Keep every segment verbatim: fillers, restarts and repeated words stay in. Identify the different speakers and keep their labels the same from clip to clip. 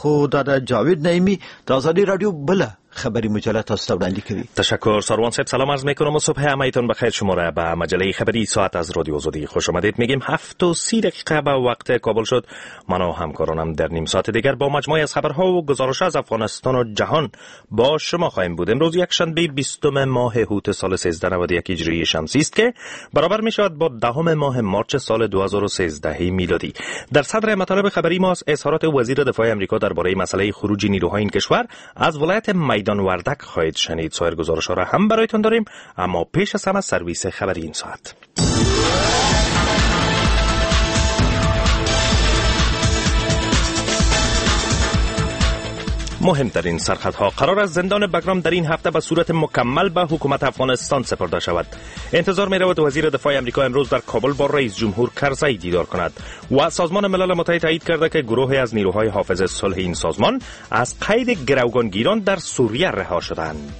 Speaker 1: خود در جاوید نعیمی در آزادی رادیو بله خبری مجله تاسو وړاندې کوي.
Speaker 2: تشکر سروان صاحب، سلام عرض میکنم و صبح همایتون بخیر. شما را به مجله خبری ساعت از رادیو آزادی خوش آمدید میگیم. هفت و سی دقیقه به وقت کابل شد. من و همکارانم در نیم ساعت دیگر با مجموعه از خبرها و گزارش از افغانستان و جهان با شما خواهیم بود. امروز یک شنبه بیستم ماه هوت سال سیزده نود و یک هجری شمسی است که برابر می شود با دهم ماه مارچ سال دو هزار و سیزده میلادی. در صدر مطالب خبری ما اظهارات وزیر دفاع آمریکا درباره مسئله خروج نیروهای این کشور از ولایت میدان وردک خواهید شنید. سایر گزارش‌ها را هم برایتان داریم، اما پیش از همه سرویس خبری این ساعت. مهمترین سرخطها: قرار است زندان بگرام در این هفته به صورت مکمل به حکومت افغانستان سپرده شود. انتظار می رود وزیر دفاع آمریکا امروز در کابل با رئیس جمهور کرزی دیدار کند. و سازمان ملل متحد تایید کرده که گروهی از نیروهای حافظ صلح این سازمان از قید گروگانگیران در سوریه رها شدند.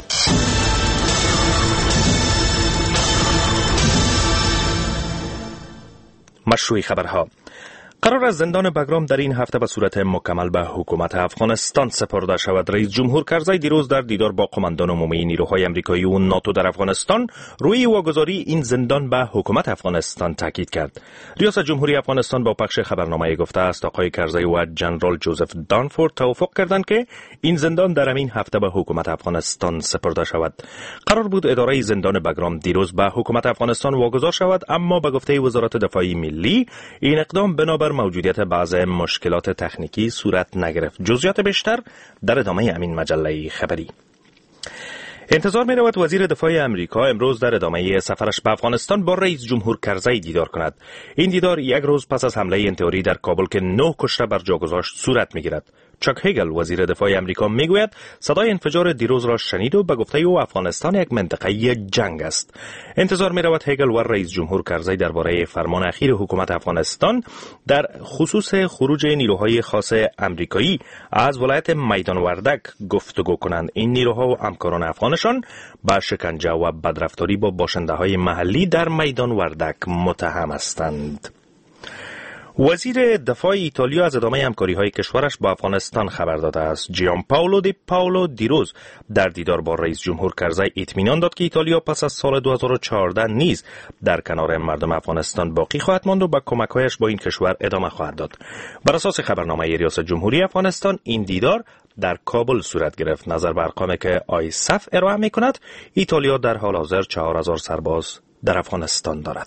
Speaker 2: مشروع خبرها: قرار است زندان بگرام در این هفته به صورت مکمل به حکومت افغانستان سپرده شود. رئیس جمهور کرزی دیروز در دیدار با قماندان عمومی نیروهای آمریکایی و ناتو در افغانستان روی واگذاری این زندان به حکومت افغانستان تاکید کرد. ریاست جمهوری افغانستان با پخش خبرنامه گفته است آقای کرزی و جنرال جوزف دانفورد توافق کردند که این زندان در همین هفته به حکومت افغانستان سپرده شود. قرار بود اداره زندان بگرام دیروز به حکومت افغانستان واگذار شود، اما به گفته وزارت دفاع ملی این اقدام بنابر موجودیت بعض مشکلات تکنیکی صورت نگرفت. جزئیات بیشتر در ادامه همین مجله خبری. انتظار می رود وزیر دفاع آمریکا امروز در ادامه سفرش به افغانستان با رئیس جمهور کرزی دیدار کند. این دیدار یک روز پس از حمله انتحاری در کابل که نه کشته بر جا گذاشت صورت می گیرد. چاک هگل وزیر دفاع آمریکا میگوید صدای انفجار دیروز را شنید و به گفته او افغانستان یک منطقه جنگ است. انتظار می رود هگل و رئیس جمهور کرزی درباره فرمان اخیر حکومت افغانستان در خصوص خروج نیروهای خاص آمریکایی از ولایت میدان وردک گفتگو کنند. این نیروها و همکاران افغانشان با شکنجه و بدرفتاری با باشنده های محلی در میدان وردک متهم هستند. وزیر دفاع ایتالیا از ادامه همکاری‌های کشورش با افغانستان خبر داده است. جیان پاولو دی پاولو دیروز در دیدار با رئیس جمهور کرزی اطمینان داد که ایتالیا پس از سال دو هزار و چهارده نیز در کنار مردم افغانستان باقی خواهد ماند و با کمک‌هایش با این کشور ادامه خواهد داد. بر اساس خبرنامه ریاست جمهوری افغانستان این دیدار در کابل صورت گرفت. نظر بر ارقامی که آیسف ارائه می‌کند، ایتالیا در حال حاضر چهار هزار سرباز در افغانستان دارد.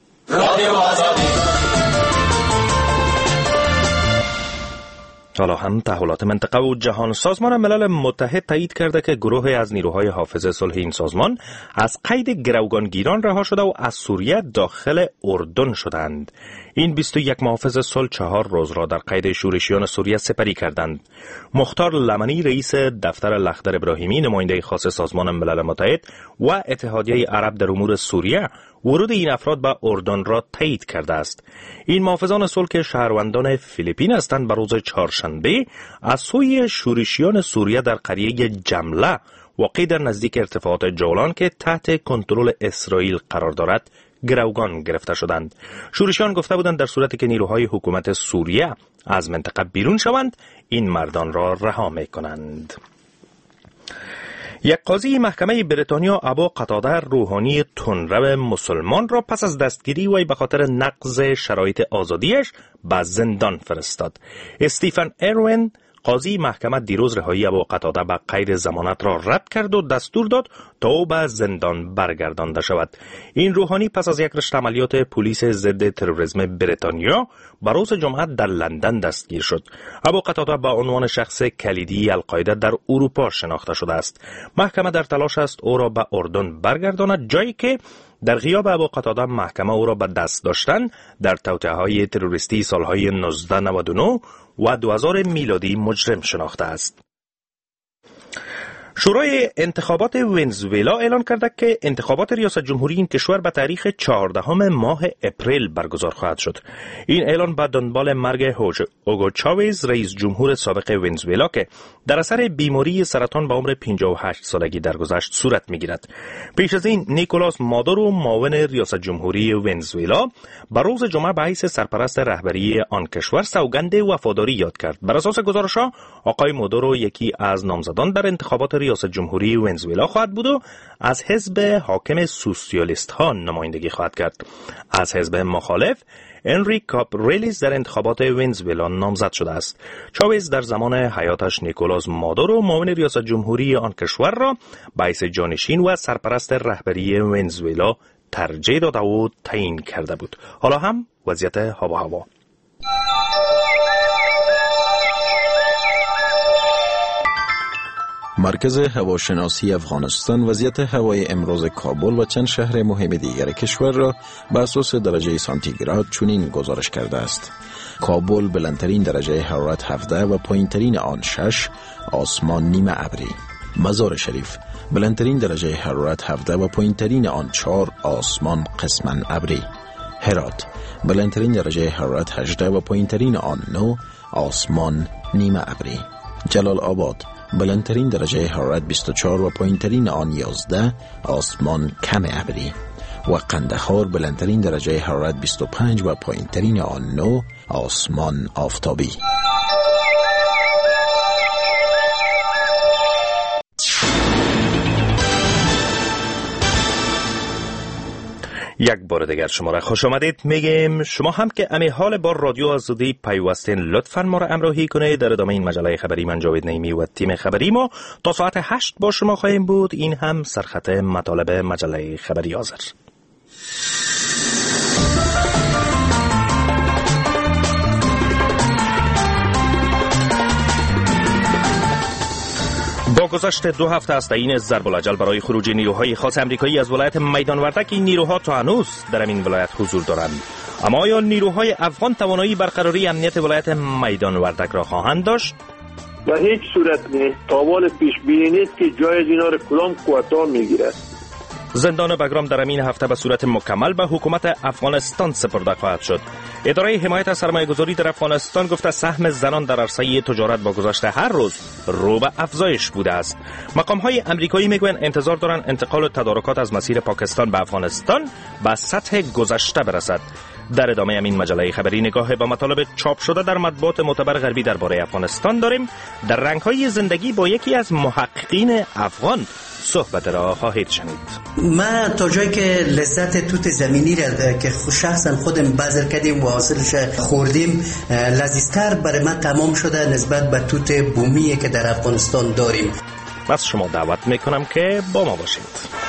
Speaker 2: حالا هم تحولات منطقه و جهان. سازمان ملل متحد تایید کرده که گروهی از نیروهای حافظ صلح این سازمان از قید گروگانگیران رها شده و از سوریه داخل اردن شدند. این بیست و یک محافظ صلح چهار روز را در قید شورشیان سوریه سپری کردند. مختار لمنی رئیس دفتر لخدر ابراهیمی نماینده خاص سازمان ملل متحد و اتحادیه عرب در امور سوریه ورود این افراد به اردن را تایید کرده است. این محافظان صلح که شهروندان فیلیپین هستند به روز چهارشنبه از سوی شورشیان سوریه در قریه جمله واقع در نزدیک ارتفاعات جولان که تحت کنترل اسرائیل قرار دارد گروگان گرفته شدند. شورشیان گفته بودند در صورتی که نیروهای حکومت سوریه از منطقه بیرون شوند این مردان را رها می‌کنند. یک قاضی محکمه بریتانیا ابا قتاده روحانی تندرو مسلمان را پس از دستگیری وی به خاطر نقض شرایط آزادیش به زندان فرستاد. استیفن ایروین قاضی محکمه دیروز رهایی ابا قتاده به قید ضمانت را رد کرد و دستور داد تا او به زندان برگردانده شود. این روحانی پس از یک رشته عملیات پلیس ضد تروریسم بریتانیا به روز جمعه در لندن دستگیر شد. ابا قتاده با عنوان شخص کلیدی القاعده در اروپا شناخته شده است. محکمه در تلاش است او را به اردن برگرداند، جایی که در غیاب ابا قتاده محکمه او را به دست داشتن در توطئه‌های تروریستی سالهای نوزده نود و نه و دو هزار میلادی مجرم شناخته است. شورای انتخابات ونزوئلا اعلان کرده که انتخابات ریاست جمهوری این کشور به تاریخ چهاردهم ماه اپریل برگزار خواهد شد. این اعلان به دنبال مرگ هوگو چاوز، رئیس جمهور سابق ونزوئلا که در اثر بیماری سرطان به عمر پنجاه و هشت سالگی درگذشت صورت می‌گیرد. پیش از این نیکولاس مادورو، معاون ریاست جمهوری ونزوئلا، به روز جمعه به حیث سرپرست رهبری آن کشور سوگند وفاداری یاد کرد. بر اساس گزارش‌ها آقای مادورو یکی از نامزدان در انتخابات ریاست جمهوری ونزوئلا خواهد بود و از حزب حاکم سوسیالیست ها نمایندگی خواهد کرد. از حزب مخالف انریک کاپریلیس در انتخابات ونزوئلا نامزد شده است. چاوز در زمان حیاتش نیکولاس مادورو، معاون ریاست جمهوری آن کشور را به حیث جانشین و سرپرست رهبری ونزوئلا ترجیح داده و تعیین کرده بود. حالا هم وضعیت آب و هوا.
Speaker 3: مرکز هواشناسی افغانستان وضعیت هوای امروز کابل و چند شهر مهم دیگر کشور را بر اساس درجه سانتیگراد چنین گزارش کرده است. کابل بلندترین درجه حرارت هفده و پایینترین آن شش، آسمان نیمه ابری. مزار شریف بلندترین درجه حرارت هفده و پایینترین آن چهار، آسمان قسما ابری. هرات بلندترین درجه حرارت هجده و پایینترین آن نه، آسمان نیمه ابری. جلال آباد بلندترین درجه حرارت بیست و چهار و پایینترین آن یازده، آسمان کم ابری. و قندهار بلندترین درجه حرارت بیست و پنج و پایینترین آن نه، آسمان آفتابی.
Speaker 2: یک بار دیگر شما را خوش آمدید میگیم. شما هم که امی حال با رادیو آزادی پیوستین، لطفاً ما را همراهی کنید. در ادامه این مجله خبری من جاوید نعیمی و تیم خبری ما تا ساعت هشت با شما خواهیم بود. این هم سرخط مطالب مجله خبری آذر. با گذشت دو هفته از تعیین ضرب الاجل برای خروج نیروهای خاص امریکایی از ولایت میدان وردک، این نیروها تا هنوز در این ولایت حضور دارند. اما آیا نیروهای افغان توانایی برقراری امنیت ولایت میدان وردک را خواهند داشت؟
Speaker 4: به هیچ صورت نیست. تاوان پیش بینی نیست که جای اینا را کدام قوت‌ها میگیرد.
Speaker 2: زندان بگرام در این هفته به صورت مکمل به حکومت افغانستان سپرده خواهد شد. اداره حمایت از سرمایه‌گذاری در افغانستان گفته سهم زنان در عرصه تجارت با گذشت هر روز رو به افزایش بوده است. مقام‌های امریکایی میگویند انتظار دارند انتقال تدارکات از مسیر پاکستان به افغانستان به سطح گذشته برسد. در ادامه این مجله خبری نگاه به مطالب چاپ شده در مطبوعات معتبر غربی درباره افغانستان داریم. در رنگ‌های زندگی با یکی از محققین افغان صحبت را خواهید شنید.
Speaker 5: ما تا جایی که لذت توت زمینی را که شخصا خودم بذر کردیم و حاصلش خوردیم لذیذتر برای من تمام شده نسبت به توت بومی که در افغانستان داریم.
Speaker 2: بس شما دعوت میکنم که با ما باشید.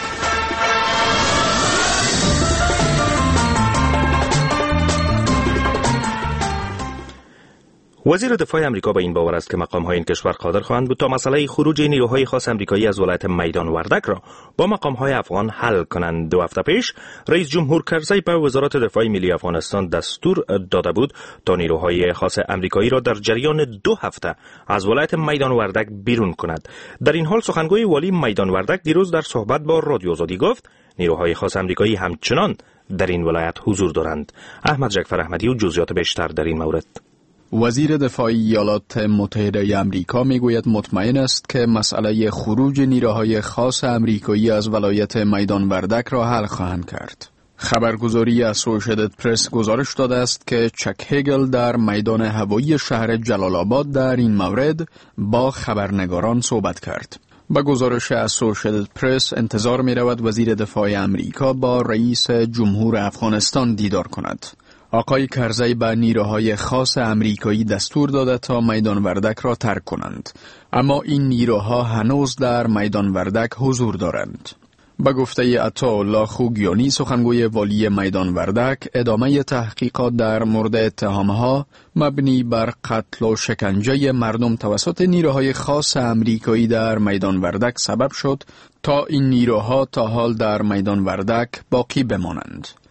Speaker 2: وزیر دفاع امریکا به این باور است که مقام‌های این کشور قادر خواهند بود تا مسئله خروج نیروهای خاص امریکایی از ولایت میدان وردک را با مقام‌های افغان حل کنند. دو هفته پیش رئیس جمهور کرزی به وزارت دفاع ملی افغانستان دستور داده بود تا نیروهای خاص امریکایی را در جریان دو هفته از ولایت میدان وردک بیرون کند. در این حال سخنگوی والی میدان وردک دیروز در صحبت با رادیو آزادی گفت نیروهای خاص امریکایی همچنان در این ولایت حضور دارند. احمد جعفر احمدی و جزئیات بیشتر در این مورد.
Speaker 6: وزیر دفاع ایالات متحده آمریکا میگوید مطمئن است که مسئله خروج نیروهای خاص امریکایی از ولایت میدان وردک را حل خواهند کرد. خبرگزاری اسوشییتد پرس گزارش داده است که چک هگل در میدان هوایی شهر جلال آباد در این مورد با خبرنگاران صحبت کرد. با گزارش اسوشییتد پرس انتظار می رود وزیر دفاع امریکا با رئیس جمهور افغانستان دیدار کند. آقای کرزی به نیروهای خاص امریکایی دستور داده تا میدان وردک را ترک کنند، اما این نیروها هنوز در میدان وردک حضور دارند. به گفته عطاالله خوگیانی سخنگوی والی میدان وردک، ادامه تحقیقات در مورد اتهامها مبنی بر قتل و شکنجه مردم توسط نیروهای خاص امریکایی در میدان وردک سبب شد تا این نیروها تا حال در میدان وردک باقی بمانند.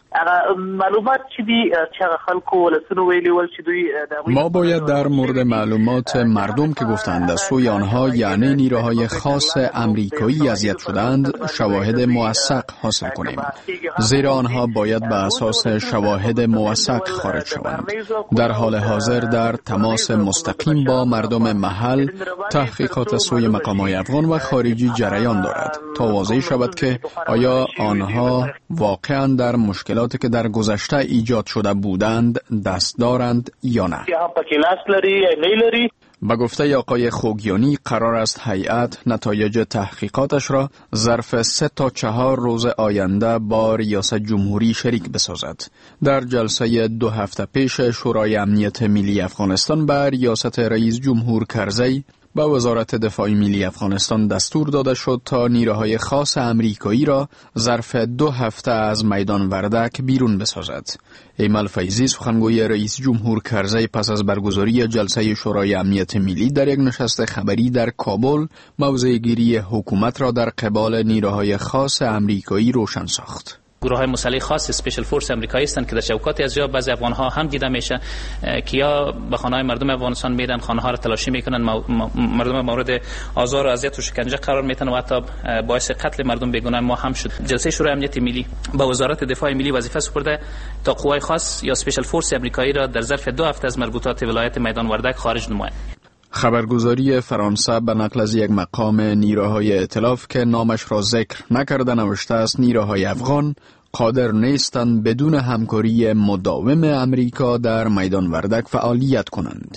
Speaker 7: معلومات چې دی چې خلکو ولسونو ویلي ول چې دوی
Speaker 6: ما باید در مورد معلومات مردم که گفتند از سوی آنها یعنی نیروهای خاص امریکایی اذیت شدند شواهد موثق حاصل کنیم، زیرا آنها باید به اساس شواهد موثق خارج شوند. در حال حاضر در تماس مستقیم با مردم محل تحقیقات سوی مقامات افغان و خارجی جریان دارد تا واضح شود که آیا آنها واقعا در مشکلاتی که در گذشته ایجاد شده بودند دست دارند یا نه. به گفته آقای خوگیانی قرار است هیئت نتایج تحقیقاتش را ظرف سه تا چهار روز آینده با ریاست جمهوری شریک بسازد. در جلسه دو هفته پیش شورای امنیت ملی افغانستان به ریاست رئیس جمهور کرزی به وزارت دفاع ملی افغانستان دستور داده شد تا نیروهای خاص امریکایی را ظرف دو هفته از میدان وردک بیرون بسازد. ایمل فیضی سخنگوی رئیس جمهور کرزی پس از برگزاری جلسه شورای امنیت ملی در یک نشست خبری در کابل موضع گیری حکومت را در قبال نیروهای خاص امریکایی روشن ساخت.
Speaker 8: گروه های مسلح خاص اسپیشل فورس امریکایی هستند که در شوکات از جا بعضی افغان ها هم دیده میشه که یا به خانه های مردم افغانستان میدن، خانه ها را تلاشی میکنن، مردم مورد آزار و اذیت و شکنجه قرار میتن و حتی باعث قتل مردم بیگناه ما هم شد. جلسه شورای امنیت ملی با وزارت دفاع ملی وظیفه سپرده تا قوای خاص یا اسپیشل فورس امریکایی را در ظرف دو هفته از مربوطات ولایت میدان وردک خارج نماید.
Speaker 6: خبرگزاری فرانسه به نقل از یک مقام نیروهای ائتلاف که نامش را ذکر نکرده نوشته است نیروهای افغان قادر نیستند بدون همکاری مداوم امریکا در میدان وردک فعالیت کنند.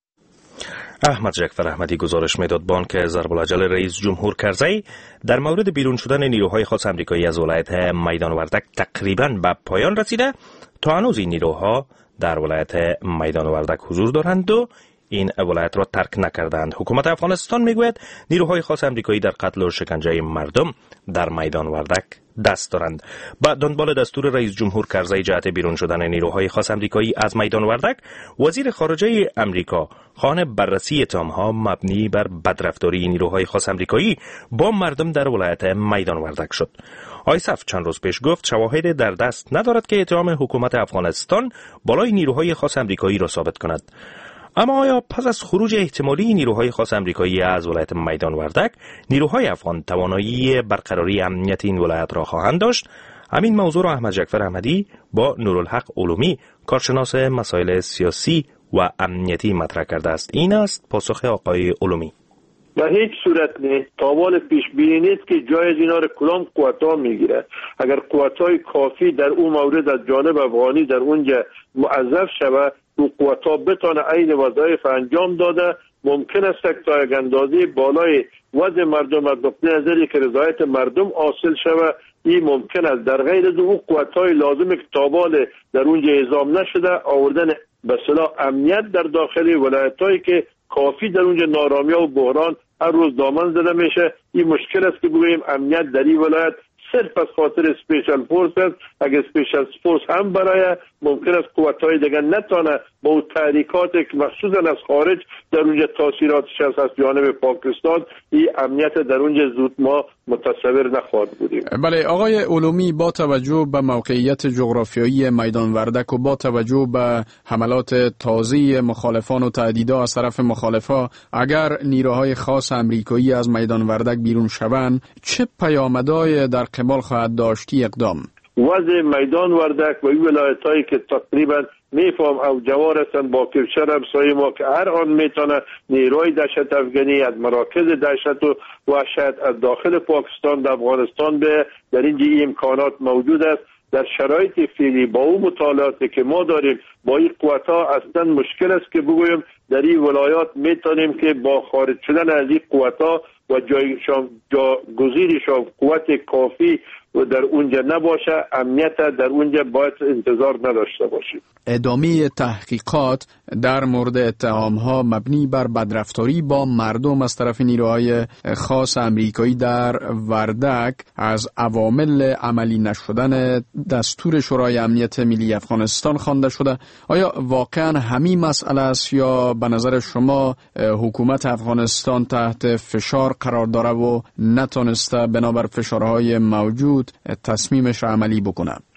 Speaker 2: احمد جعفر احمدی گزارش میداد با آنکه ضرب الاجل رئیس جمهور کرزی در مورد بیرون شدن نیروهای خاص امریکایی از ولایت میدان وردک تقریباً به پایان رسیده، تا هنوز این نیروها در ولایت میدان وردک حضور دارند و این ولایت را ترک نکردند. حکومت افغانستان میگوید نیروهای خاص امریکایی در قتل و شکنجه مردم در میدان وردک دست دارند. با دنبال دستور رئیس جمهور کرزی جهت بیرون شدن نیروهای خاص امریکایی از میدان وردک، وزیر خارجه امریکا خواهان بررسی اتهام‌ها مبنی بر بدرفتاری نیروهای خاص امریکایی با مردم در ولایت میدان وردک شد. آیسف چند روز پیش گفت شواهد در دست ندارد که اتهام حکومت افغانستان بالای نیروهای خاص امریکایی را ثابت کند. اما آیا پس از خروج احتمالی نیروهای خاص امریکایی از ولایت میدان وردک، نیروهای افغان توانایی برقراری امنیت این ولایت را خواهند داشت؟ همین موضوع را احمد جعفر احمدی با نورالحق علومی کارشناس مسائل سیاسی و امنیتی مطرح کرده است. این است پاسخ آقای علومی.
Speaker 4: در هیچ صورت نیست. تاوال پیش بینی نیست که جای از اینا رو کدام قوت‌ها میگیره. اگر قوت‌های کافی در اون مورد از جانب افغانی در اونجا موظف شود، او قوت‌ها بتونه عین وظایف انجام داده، ممکن است تا یک اندازه بالای وضع مردم از نقطه نظری که رضایت مردم حاصل شود، این ممکن است. در غیر از او قوت‌های لازم که تاوال در اونجا اعزام نشده آوردن به اصطلاح امنیت در داخل ولایت‌هایی که کافی در اونجا نارامی و بحران هر روز دامن زده میشه. این مشکل است که بگوییم امنیت در این ولایت صرف از خاطر اسپیشل فورس است. اگر اسپیشل فورس هم برای ممکن است قوت‌های دیگر نتونه با اون تحریکاتی که مخصوصا از خارج در اونجا تاثیراتش هست از جانب پاکستان، این امنیت در اونجا زود ما متصور نخواهد بودیم.
Speaker 6: بله آقای علومی، با توجه به موقعیت جغرافیایی میدان وردک و با توجه به حملات تازه مخالفان و تهدیدها از طرف مخالفا، اگر نیروهای خاص امریکایی از میدان وردک بیرون شوند چه پیامدهای در قبال خواهد داشتی اقدام؟
Speaker 4: وضع میدان وردک و این ولایت‌هایی که تقریبا میفهم او جوار هستند با کشور همسایه ما که هر آن میتونه نیروی دهشت افغانی از مراکز دهشت و وحشت از داخل پاکستان در افغانستان به در این امکانات موجود است. در شرایط فعلی با اون مطالعاتی که ما داریم با این قوت‌ها اصلا مشکل است که بگویم در این ولایات میتونیم که با خارج شدن از این قوت‌ها و جایشان جاگزینشان قوت کافی و در اونجا نباشه، امنیت در اونجا باید انتظار نداشته باشیم.
Speaker 6: ادامه تحقیقات در مورد اتهام‌ها مبنی بر بدرفتاری با مردم از طرف نیروهای خاص امریکایی در وردک از عوامل عملی نشدن دستور شورای امنیت ملی افغانستان خوانده شده. آیا واقعا همین مسئله است یا به نظر شما حکومت افغانستان تحت فشار قرار داره و نتونسته بنابر فشارهای موجود تصمیمش را عملی بکنه؟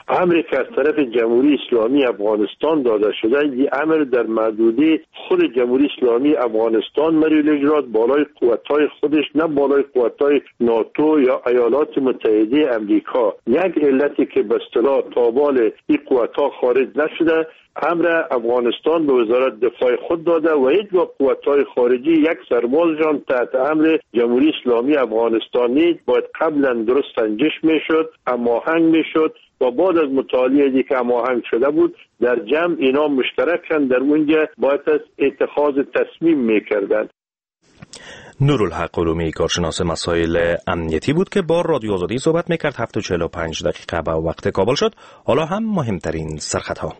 Speaker 4: امری که از طرف جمهوری اسلامی افغانستان داده شده، این امر در محدوده خود جمهوری اسلامی افغانستان مریل اجرات، بالای قوت‌های خودش، نه بالای قوت‌های ناتو یا ایالات متحده امریکا. یک علتی که به اصطلاح تابال این قوت‌ها خارج نشده، امر افغانستان به وزارت دفاع خود داده و هیچ با قوت‌های خارجی یک سربازشان تحت امر جمهوری اسلامی افغانستان نیست، باید قبلا درست سنجش میشد، هماهنگ میشد و بعد از مطالعه دی که هماهنگ شده بود در جمع اینا مشترکن در اونجا باید از اتخاذ تصمیم میکردن.
Speaker 2: نورالحق علومی، کارشناس مسائل امنیتی بود که با رادیو آزادی صحبت میکرد. هفت و چهل و پنج دقیقه به وقت کابل شد. حالا هم مهمترین سرخطها.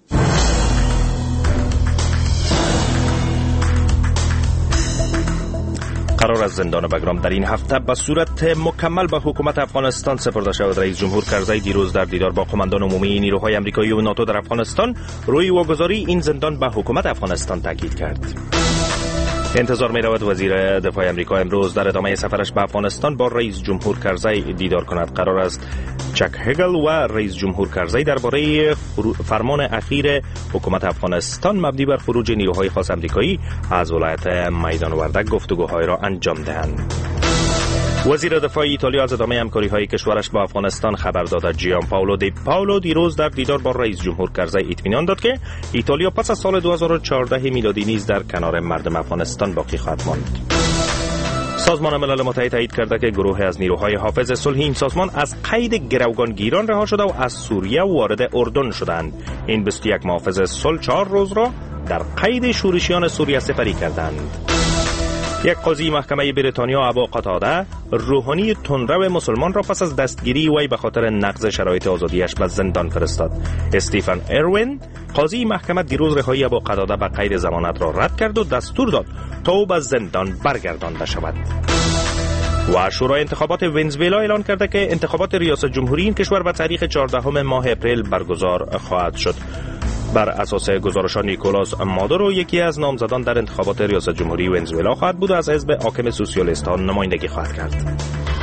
Speaker 2: قرار از زندان بگرام در این هفته به صورت مکمل به حکومت افغانستان سپرده شود. رئیس جمهور کرزی دیروز در دیدار با قماندان عمومی نیروهای آمریکایی و ناتو در افغانستان روی واگذاری این زندان به حکومت افغانستان تاکید کرد. انتظار می رود وزیر دفاع آمریکا امروز در ادامه سفرش به افغانستان با رئیس جمهور کرزی دیدار کند. قرار است چک هگل و رئیس جمهور کرزی درباره فرمان اخیر حکومت افغانستان مبنی بر خروج نیروهای خاص آمریکایی از ولایت میدان وردک گفتگوهای را انجام دهند. وزیر دفاع ایتالیا از ادامه همکاری‌های کشورش با افغانستان خبر داد. جیان پائولو دی پائولو دیروز در دیدار با رئیس جمهور کرزی اطمینان داد که ایتالیا پس از سال دو هزار و چهارده میلادی نیز در کنار مردم افغانستان باقی خواهد ماند. سازمان ملل متحد تایید کرده که گروه از نیروهای حافظ صلح این سازمان از قید گروگانگیران رها شده و از سوریه وارد اردن شدند. این بیست و یک محافظ صلح چهار روز را در قید شورشیان سوریه سپری کردند. یک قاضی محکمه بریتانیا ابا قتاده روحانی تندرو مسلمان را پس از دستگیری وی به خاطر نقض شرایط آزادیش به زندان فرستاد. استیفن اروین قاضی محکمه دیروز رهایی ابا قتاده به قید ضمانت را رد کرد و دستور داد تا او به زندان برگردانده شود. و شورای انتخابات ونزوئلا اعلان کرده که انتخابات ریاست جمهوری این کشور به تاریخ چهاردهم ماه اپریل برگزار خواهد شد. بر اساس گزارشات نیکولاس مادورو یکی از نامزدان در انتخابات ریاست جمهوری ونزوئلا خواهد بود و از حزب حاکم سوسیالیست ها نمایندگی خواهد کرد.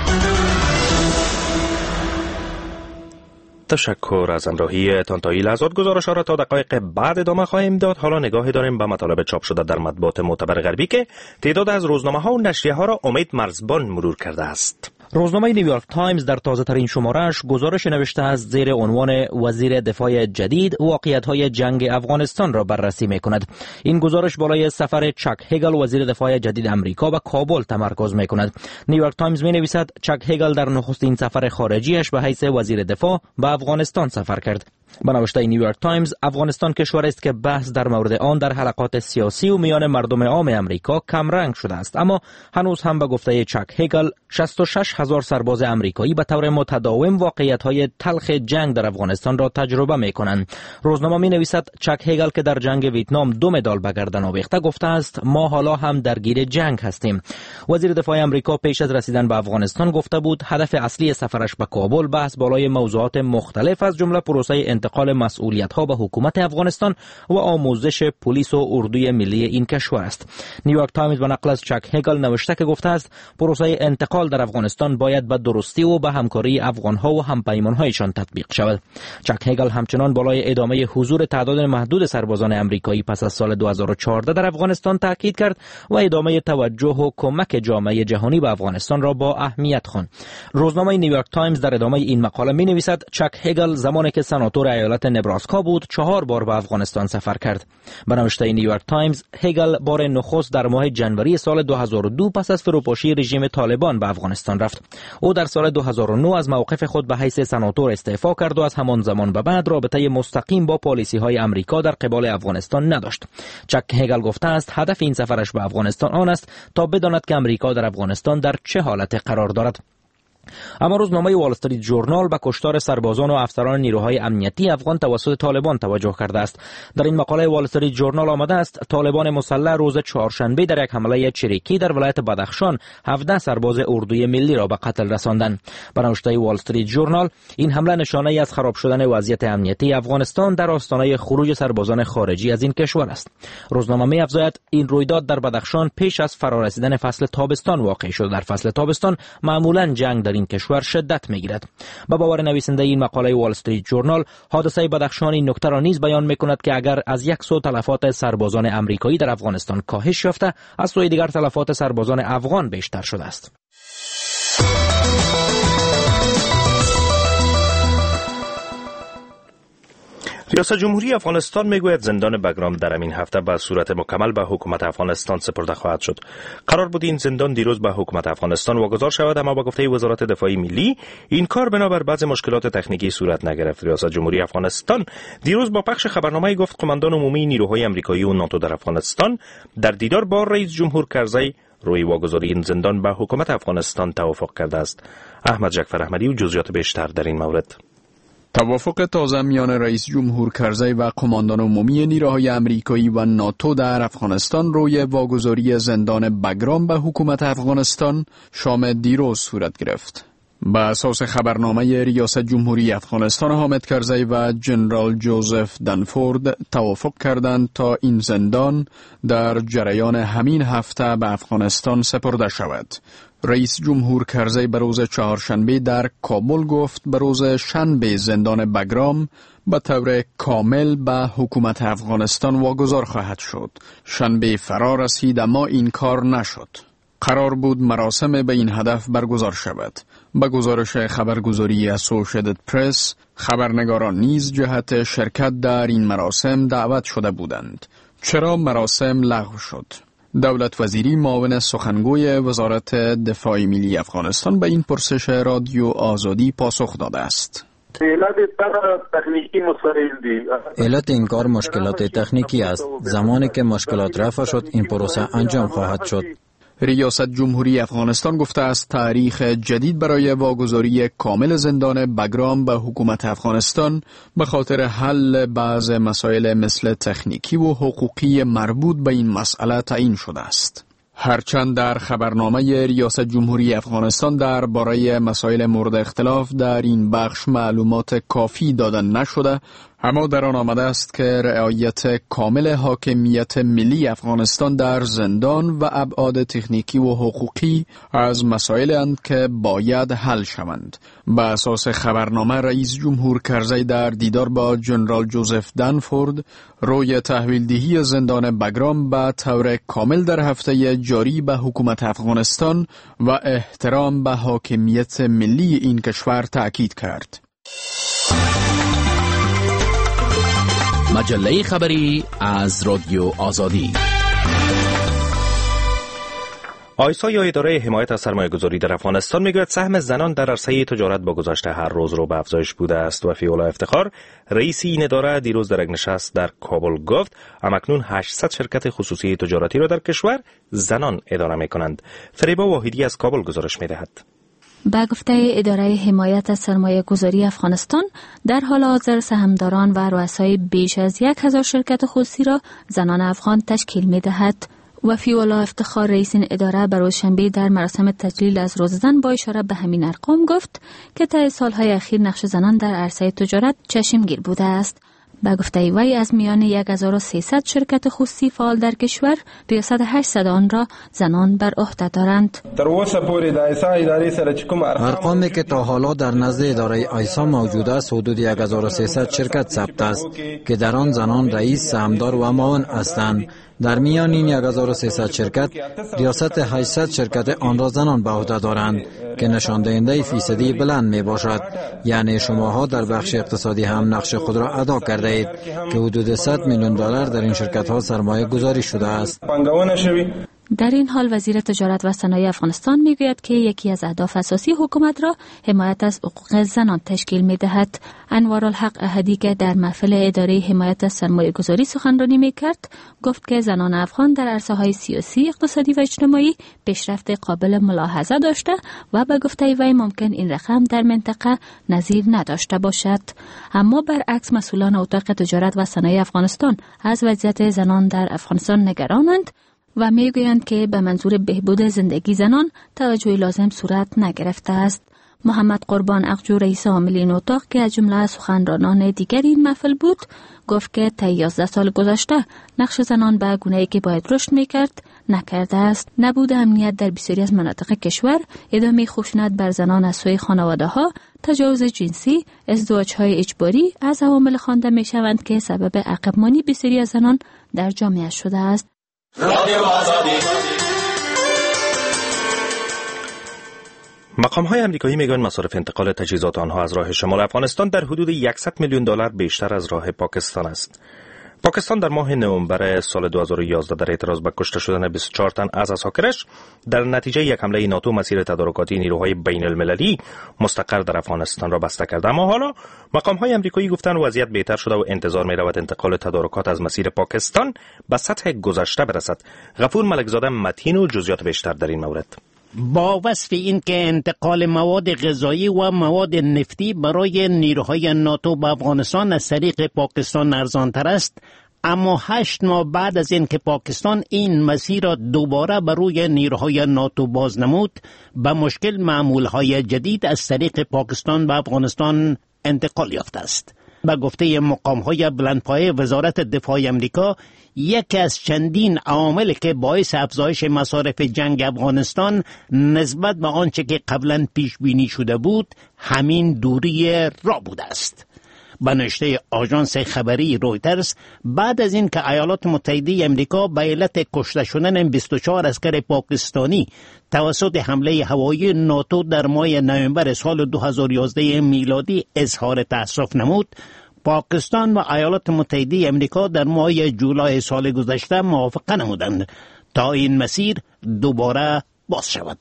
Speaker 2: تشکر از همراهی تان تا این لحظات. گزارش ها را تا دقایق بعد ادامه خواهیم داد. حالا نگاهی داریم به مطالب چاپ شده در مطبوعات معتبر غربی که تعداد از روزنامه ها و نشریه ها را امید مرزبان مرور کرده است.
Speaker 9: روزنامه نیویورک تایمز در تازه ترین شماره‌اش گزارش نوشته است زیر عنوان وزیر دفاع جدید واقعیت‌های جنگ افغانستان را بررسی می‌کند. این گزارش بالای سفر چک هگل وزیر دفاع جدید آمریکا به کابل تمرکز می‌کند. نیویورک تایمز می‌نویسد چک هگل در نخستین سفر خارجیش به حیث وزیر دفاع به افغانستان سفر کرد. به نوشته نیویورک تایمز افغانستان کشوری است که بحث در مورد آن در حلقات سیاسی و میان مردم عام آمریکا کم رنگ شده است، اما هنوز هم به گفته چک هگل شصت و شش هزار سرباز آمریکایی به طور متداوم واقعیت‌های تلخ جنگ در افغانستان را تجربه می‌کنند. روزنامه می‌نویسد چک هگل که در جنگ ویتنام دو مدال به گردن آویخته گفته است ما حالا هم درگیر جنگ هستیم. وزیر دفاع آمریکا پیش از رسیدن به افغانستان گفته بود هدف اصلی سفرش به کابل بحث بالای موضوعات مختلف از جمله پروسه انتقال مسئولیت‌ها به حکومت افغانستان و آموزش پلیس و اردوی ملی این کشور است. نیویورک تایمز به نقل از چک هگل نوشته که گفته است پروسه انتقال در افغانستان باید به درستی و به همکاری افغان‌ها و همپیمان‌هایشان تطبیق شود. چک هگل همچنان بالای ادامه حضور تعداد محدود سربازان آمریکایی پس از سال دو هزار و چهارده در افغانستان تاکید کرد و ادامه توجه و کمک جامعه جهانی به افغانستان را با اهمیت خواند. روزنامه نیویورک تایمز در ادامه این مقاله می‌نویسد چک هگل زمانی که سناتور ایالت نبراسکا بود چهار بار به افغانستان سفر کرد. به نوشته نیویورک تایمز هگل بار نخست در ماه جنوری سال دو هزار و دو پس از فروپاشی رژیم طالبان به افغانستان رفت. او در سال دو هزار و نه از موقف خود به حیث سناتور استعفا کرد و از همان زمان به بعد رابطه مستقیم با پالیسی‌های آمریکا در قبال افغانستان نداشت. چک هگل گفته است هدف این سفرش به افغانستان آن است تا بداند که آمریکا در افغانستان در چه حالت قرار دارد. اما روزنامه وال استریت ژورنال به کشتار سربازان و افسران نیروهای امنیتی افغان توسط طالبان توجه کرده است. در این مقاله وال استریت ژورنال آمده است طالبان مسلح روز چهارشنبه در یک حمله چریکی در ولایت بدخشان هفده سرباز اردوی ملی را به قتل رساندند. به نوشته وال استریت ژورنال این حمله نشانه‌ای از خراب شدن وضعیت امنیتی افغانستان در آستانه خروج سربازان خارجی از این کشور است. روزنامه می‌افزاید این رویداد در بدخشان پیش از فرارسیدن فصل تابستان واقع شده. در فصل تابستان معمولاً جنگ در این کشور شدت میگیرد. با باور نویسنده این مقاله وال استریت جورنال، حادثه بدخشان این نکته را نیز بیان میکند که اگر از یک سو تلفات سربازان امریکایی در افغانستان کاهش یافته، از سوی دیگر تلفات سربازان افغان بیشتر شده است.
Speaker 2: ریاست جمهوری افغانستان میگوید زندان بگرام در این هفته به صورت مکمل به حکومت افغانستان سپرده خواهد شد. قرار بود این زندان دیروز به حکومت افغانستان واگذار شود، اما با گفته وزارت دفاع ملی این کار بنابر بعض مشکلات تکنیکی صورت نگرفت. ریاست جمهوری افغانستان دیروز با پخش خبرنامه گفت قماندان عمومی نیروهای امریکایی و ناتو در افغانستان در دیدار با رئیس جمهور کرزی روی واگذاری این زندان به حکومت افغانستان توافق کرده است. احمد جعفر احمدی و جزئیات بیشتر در این مورد.
Speaker 6: توافق تازه میان رئیس جمهور کرزی و قماندان عمومی نیروهای امریکایی و ناتو در افغانستان روی واگذاری زندان بگرام به حکومت افغانستان شام دیروز صورت گرفت. به اساس خبرنامه ریاست جمهوری افغانستان، حامد کرزی و جنرال جوزف دنفورد توافق کردند تا این زندان در جریان همین هفته به افغانستان سپرده شود. رئیس جمهور کرزی به روز چهارشنبه در کابل گفت به روز شنبه زندان بگرام به طور کامل به حکومت افغانستان واگذار خواهد شد. شنبه فرا رسید اما این کار نشد. قرار بود مراسم به این هدف برگزار شود. به گزارش خبرگزاری اسوسییتد پرس، خبرنگاران نیز جهت شرکت در این مراسم دعوت شده بودند. چرا مراسم لغو شد؟ دولت وزیری معاون سخنگوی وزارت دفاع ملی افغانستان به این پرسش رادیو آزادی پاسخ داده است.
Speaker 10: علت این کار مشکلات تکنیکی است. زمانی که مشکلات رفع شد این پروسه انجام خواهد شد.
Speaker 6: ریاست جمهوری افغانستان گفته است تاریخ جدید برای واگذاری کامل زندان بگرام به حکومت افغانستان به خاطر حل بعض مسائل مثل تکنیکی و حقوقی مربوط به این مسئله تعیین شده است. هرچند در خبرنامه ریاست جمهوری افغانستان درباره مسائل مورد اختلاف در این بخش معلومات کافی داده نشده، اما در آن آمده است که رعایت کامل حاکمیت ملی افغانستان در زندان و ابعاد تکنیکی و حقوقی از مسائل اند که باید حل شوند. به اساس خبرنامه رئیس جمهور کرزی در دیدار با جنرال جوزف دنفورد روی تحویل دهی زندان بگرام به طور کامل در هفته جاری به حکومت افغانستان و احترام به حاکمیت ملی این کشور تأکید کرد.
Speaker 11: مجله خبری از رادیو آزادی.
Speaker 2: آیسا یا اداره حمایت از سرمایه‌گذاری در افغانستان میگوید سهم زنان در عرصه تجارت با گذشت هر روز رو به افزایش بوده است. و فیولا افتخار رئیس این اداره دیروز در یک نشست در کابل گفت همکنون هشتصد شرکت خصوصی تجارتی را در کشور زنان اداره میکنند. فریبا واحدی از کابل گزارش میدهد.
Speaker 12: با گفته اداره حمایت از سرمایه گذاری افغانستان، در حال حاضر سهامداران و رؤسای بیش از یک هزار شرکت خصوصی را زنان افغان تشکیل می دهد. و فیولا افتخار رئیس این اداره بروز شنبه در مراسم تجلیل از روز زن با اشاره به همین ارقام گفت که طی سالهای اخیر نقش زنان در عرصه تجارت چشمگیر بوده است. با گفته وی از میان یک هزار و سیصد شرکت خصوصی فعال در کشور، دویست و هشتصد آن را زنان بر عهده دارند.
Speaker 10: ارقامی که تا حالا در نزد اداره آیسا موجود است حدود یک هزار و سیصد شرکت ثبت است که در آن زنان رئیس، سهامدار و معاون هستند. در میان این یک هزار و سیصد شرکت، ریاست هشتصد شرکت آن را زنان به عهده دارند که نشان دهنده فیصدی بلند می باشد. یعنی شماها در بخش اقتصادی هم نقش خود را ادا کرده اید که حدود صد میلیون دلار در این شرکت ها سرمایه گذاری شده است.
Speaker 12: در این حال وزیر تجارت و صنایع افغانستان میگوید که یکی از اهداف اساسی حکومت را حمایت از حقوق زنان تشکیل میدهد. انوارالحق احدی که در محفل اداره حمایت از سرمایه گذاری سخنرانی میکرد گفت که زنان افغان در عرصه های سیاسی، اقتصادی و اجتماعی پیشرفت قابل ملاحظه داشته و به گفته وی ممکن این رقم در منطقه نظیر نداشته باشد. اما برعکس مسئولان اتاق تجارت و صنایع افغانستان از وضعیت زنان در افغانستان نگرانند و میگویند که به منظور بهبود زندگی زنان توجه لازم صورت نگرفته است. محمد قربان اقجو رئیس عامل این اتاق که از جمله سخنرانان دیگر این محفل بود گفت که طی یازده سال گذشته نقش زنان به گونه‌ای که باید رشد میکرد نکرده است. نبود امنیت در بسیاری از مناطق کشور، ادامه خشونت بر زنان از سوی خانواده‌ها، تجاوز جنسی، ازدواج‌های اجباری از عوامل خوانده میشوند که سبب عقب‌مانی بسیاری از زنان در جامعه شده است.
Speaker 2: مقام‌های آمریکایی میگویند مصارف انتقال تجهیزات آنها از راه شمال افغانستان در حدود صد میلیون دلار بیشتر از راه پاکستان است. پاکستان در ماه نوامبر سال دو هزار و یازده در اعتراض به کشته شدن بیست و چهار تن از اساکرش در نتیجه یک حمله ناتو مسیر تدارکاتی نیروهای بین المللی مستقر در افغانستان را بسته کرد. اما حالا مقام‌های آمریکایی گفتند وضعیت بهتر شده و انتظار می‌رود انتقال تدارکات از مسیر پاکستان به سطح گذشته برسد. غفور ملکزاده متین و جزئیات بیشتر در این مورد.
Speaker 13: با وصف این که انتقال مواد غذایی و مواد نفتی برای نیروهای ناتو به افغانستان از طریق پاکستان ارزان‌تر است، اما هشت ماه بعد از این که پاکستان این مسیر را دوباره بر روی نیروهای ناتو باز نمود، به مشکل معمول‌های جدید از طریق پاکستان به افغانستان انتقال یافته است. به گفته مقام‌های بلندپایه وزارت دفاع آمریکا، یکی از چندین عوامل که باعث افزایش مصارف جنگ افغانستان نسبت به آنچه که قبلا پیش بینی شده بود همین دوری راه بوده است. به نشریه آژانس خبری رویترز، بعد از این که ایالات متحده آمریکا به علت کشته شدن بیست و چهار عسکر پاکستانی توسط حمله هوایی ناتو در ماه نوامبر سال دو هزار و یازده میلادی اظهار تأسف نمود، پاکستان و ایالات متحده آمریکا در ماه جولای سال گذشته موافقه نمودند تا این مسیر دوباره باز شود.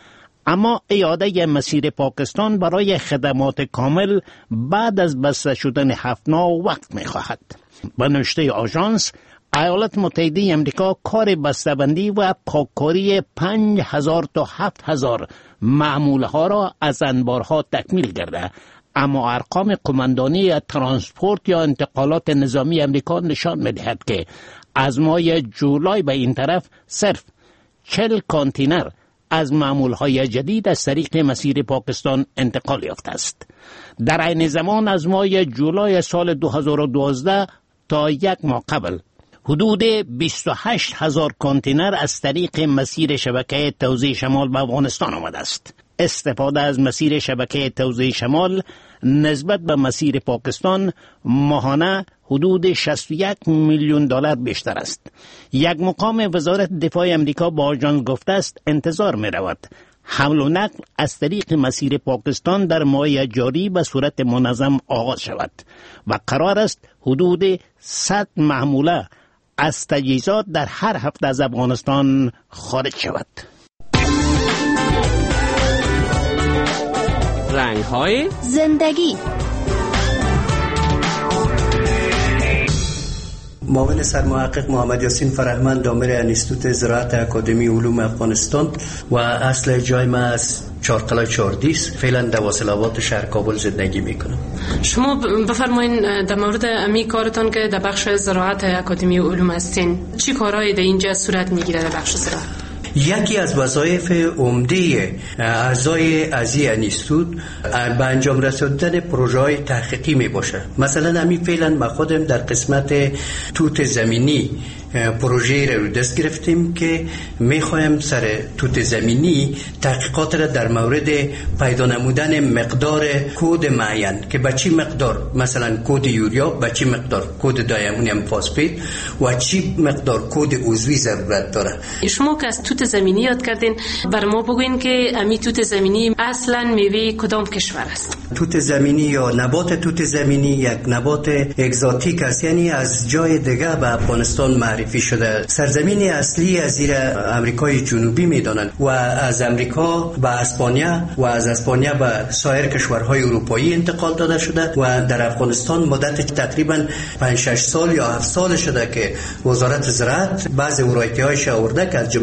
Speaker 13: اما اعاده مسیر پاکستان برای خدمات کامل بعد از بسته شدن هفت ماه وقت می خواهد. به نشریه آژانس، ایالات متحده آمریکا کار بسته‌بندی و پاککاری پنج هزار تا هفت هزار معمول‌ها را از انبارها تکمیل کرده، اما ارقام قماندانی ترانسپورت یا انتقالات نظامی آمریکا نشان می‌دهد که از ماه جولای به این طرف صرف چهل کانتینر از معمول‌های جدید از طریق مسیر پاکستان انتقال یافته است. در عین زمان از ماه جولای سال دو هزار و دوازده تا یک ماه قبل حدود بیست و هشت هزار کانتینر از طریق مسیر شبکه توزیع شمال به افغانستان آمده است. استفاده از مسیر شبکه توزیع شمال نسبت به مسیر پاکستان ماهانه حدود شصت و یک میلیون دلار بیشتر است. یک مقام وزارت دفاع آمریکا با آژانس گفته است انتظار می رود حمل و نقل از طریق مسیر پاکستان در ماه جاری به صورت منظم آغاز شود و قرار است حدود صد محموله از تجهیزات در هر هفته از افغانستان خارج شود.
Speaker 14: رنگ‌های زندگی.
Speaker 5: معاون سرمحقق محمد یاسین فرهمند آمر انستیتوت زراعت اکادمی علوم افغانستان و اصل جای ما از چهارقلعه چهاردیس، فعلا در واصلابات شهر کابل زندگی میکنم.
Speaker 14: شما بفرمایید در مورد امی کارتان که در بخش زراعت اکادمی علوم هستین، چی کارهایی در اینجا صورت میگیره در بخش زراعت؟
Speaker 5: یکی از وظایف عمده اعضای از این انستیتوت به انجام رساندن پروژه‌های تحقیقی می باشه. مثلا همین فعلا ما خودم در قسمت توت زمینی پروژه رو دست گرفتیم که میخوایم سر توت زمینی تحقیقات را در مورد پیدا نمودن مقدار کود معین که به چی مقدار، مثلا کود یوریا، به چی مقدار کود دایمونیم فاسفید و چی مقدار کود عضوی ضرورت داره.
Speaker 14: شما که از توت زمینی یاد کردین، بر ما بگوین که امی توت زمینی اصلا میوه کدام کشور است؟
Speaker 5: توت زمینی یا نبات توت زمینی یک نبات اگزاتیک است، یعنی از جای دیگه به افغانستان معرفی شده. سرزمین اصلی از زیر امریکای جنوبی میدانند و از امریکا به اسپانیا و از اسپانیا به سایر کشورهای اروپایی انتقال داده شده و در افغانستان مدت تقریبا پنج شش سال یا هفت سال شده که وزارت زراعت بعض ورایتی‌هایش آورده که از جمله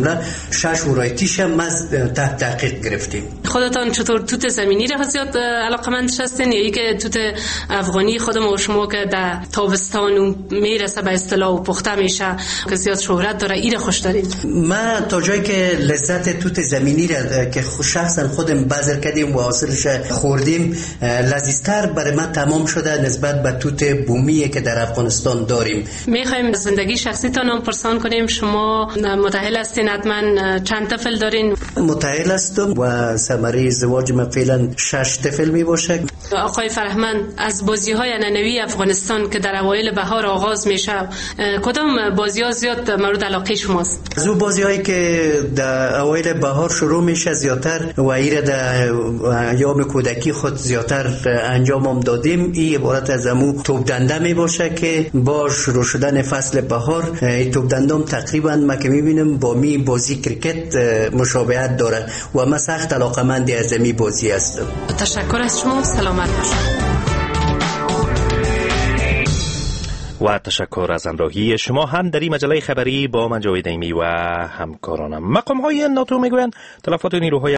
Speaker 5: شش ورایتیش هم از تحت تحقیق گرفتیم.
Speaker 14: خودتان چطور توت زمینی را زیاد علاقمند هستین یا اینکه توت افغانی خودم و شما که در تابستان میرسه به اصطلاح و پخته میشه که زیاد شهرت داره این خوش دارین؟
Speaker 5: ما تا جایی که لذت توت زمینی را که شخصا خودم بذر کردیم و حاصلش خوردیم لذیذتر برای من تمام شده نسبت به توت بومی که در افغانستان داریم.
Speaker 14: میخوایم زندگی شخصیتان هم پرسان کنیم. شما متأهل هستین، حتما چند طفل دارین؟
Speaker 5: متأهل هستم و ثمره ازدواج من فعلا شش طفل می باشه.
Speaker 14: آقای فرهمند، از بازی های عنعنوی افغانستان که در اوایل بهار آغاز میشه کدام بازی ها زیاد مورد علاقه شماست؟
Speaker 5: از اون بازی هایی که در اوایل بهار شروع میشه زیادتر و ایره در ایام کودکی خود زیادتر انجام هم دادیم. این عبارت از امو توپ دنده می باشه که با شروع شدن فصل بهار این توپ دندم تقریبا ما که میبینم با می بازی کرکت مشابهت داره و من سخت علاقمند از می بازی هستم.
Speaker 14: تشکر از شما، سلامت باشید.
Speaker 2: و تشکر از همراهی شما هم در این مجله خبری با من جاوید ایمی و همکارانم. مقام‌های ناتو میگویند تلفات نیروهای